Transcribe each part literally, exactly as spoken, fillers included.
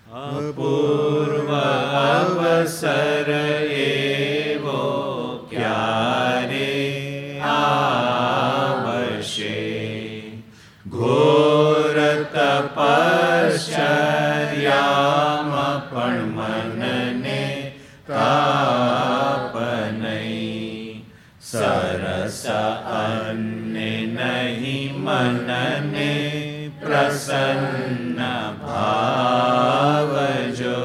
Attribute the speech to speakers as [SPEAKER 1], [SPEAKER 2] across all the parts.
[SPEAKER 1] અપૂર્વ અવસર એવો ક્યારે આવશે, ઘોર તપશ્ચર્યામ પણ મનને તાપ નહીં, સરસ અન્ને નહીં મનને પ્રસન્ન ભાવજો,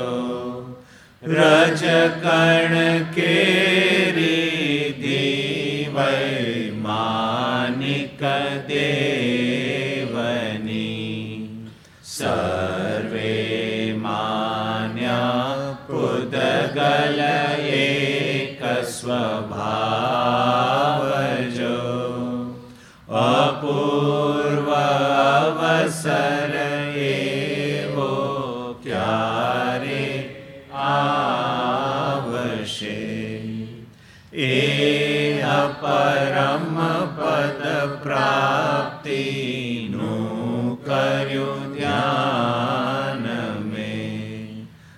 [SPEAKER 1] રજકણ કેરી દીવૈ માનિક દેવની, સર્વે માન્યા પુદગલ એક સ્વભાવજો, અપૂર્વ અવસર એવો ક્યારે આવશે, એ પરમ પદ પ્રાપ્તિનું કર્યું ધ્યાન મેં,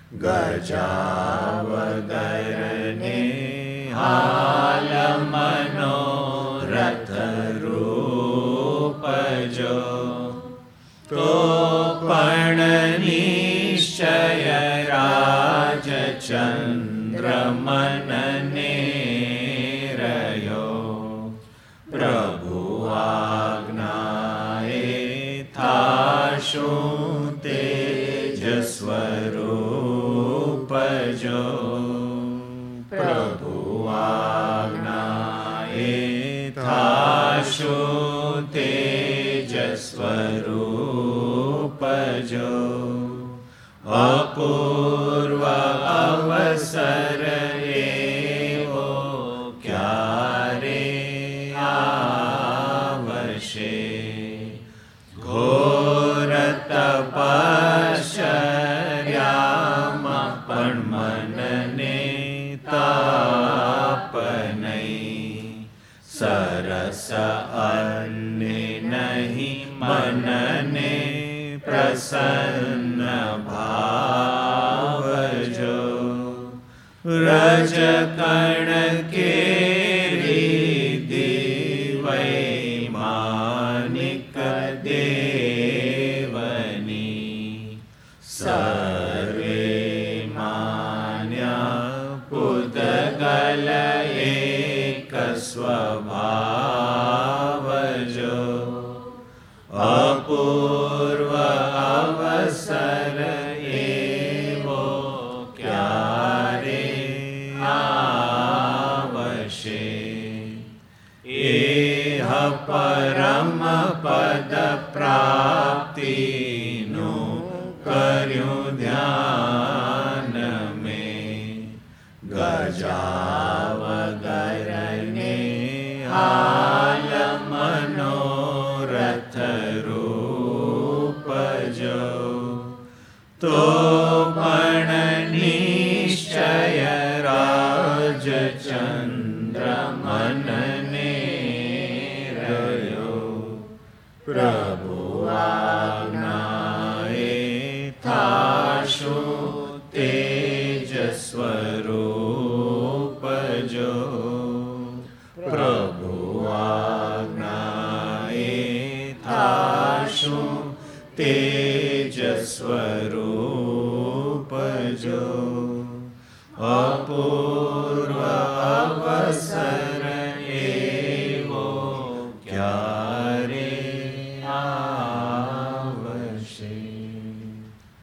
[SPEAKER 1] ગજાવદરને હાલ મનોરથ રૂપજો, તો પણ નિશ્ચય રાજચંદ્ર મનને રહ્યો, પ્રભુ આજ્ઞાએ થાશું તેજ સ્વરૂપજો, પ્રભુ આજ્ઞાએ થાશું તેજ સ્વરૂપજો, અપૂર્વ અવસર એવો ક્યારે આવશે, ઘોર તપશ્ચર્યામ પણ મનને તાપ નહીં, સરસ અન્ને નહીં મનને પ્રસન્ન ભાવજો, રજકણ કેરી દીવૈ માનિક દેવની, સર્વે માન્યા પુદગલ એક સ્વભાવજો, અપૂર્વ અવસર એવો ક્યારે આવશે, એહ પરમ પદ પ્રાપ્તિનું કર્યું ધ્યાન મેં, ગજાવગરને હાલ મનોરથ રૂપજો, તો પણ નિશ્ચય રાજચંદ્ર મનને રહ્યો, પ્રભુ આજ્ઞાએ થાશું તેજ સ્વરૂપજો, પ્રભુ આજ્ઞાએ થાશું તેજ સ્વરૂપજો, અપૂર્વ અવસર એવો ક્યારે આ